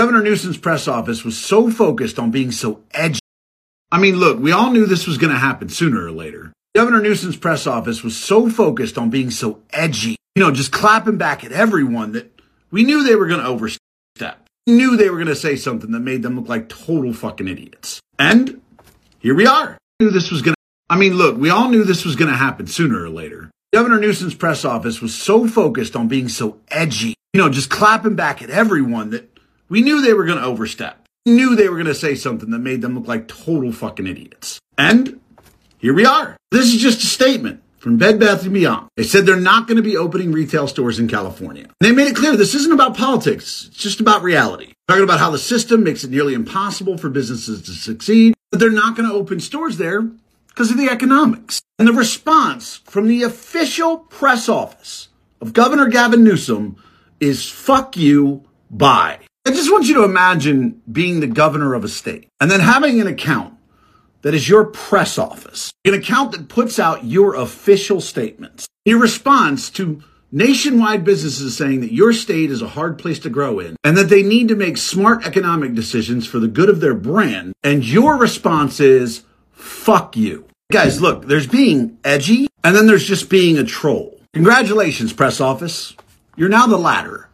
Governor Newsom's press office was so focused on being so edgy. I mean, look, we all knew this was going to happen sooner or later. Governor Newsom's press office was so focused on being so edgy, just clapping back at everyone, that we knew they were going to overstep. We knew they were going to say something that made them look like total fucking idiots. And here we are. We all knew this was going to happen sooner or later. Governor Newsom's press office was so focused on being so edgy, just clapping back at everyone, that we knew they were going to overstep. We knew they were going to say something that made them look like total fucking idiots. And here we are. This is just a statement from Bed Bath & Beyond. They said they're not going to be opening retail stores in California. And they made it clear this isn't about politics. It's just about reality. Talking about how the system makes it nearly impossible for businesses to succeed, but they're not going to open stores there because of the economics. And the response from the official press office of Governor Gavin Newsom is fuck you, bye. I just want you to imagine being the governor of a state and then having an account that is your press office, an account that puts out your official statements, your response to nationwide businesses saying that your state is a hard place to grow in and that they need to make smart economic decisions for the good of their brand. And your response is, fuck you. Guys, look, there's being edgy and then there's just being a troll. Congratulations, press office. You're now the latter.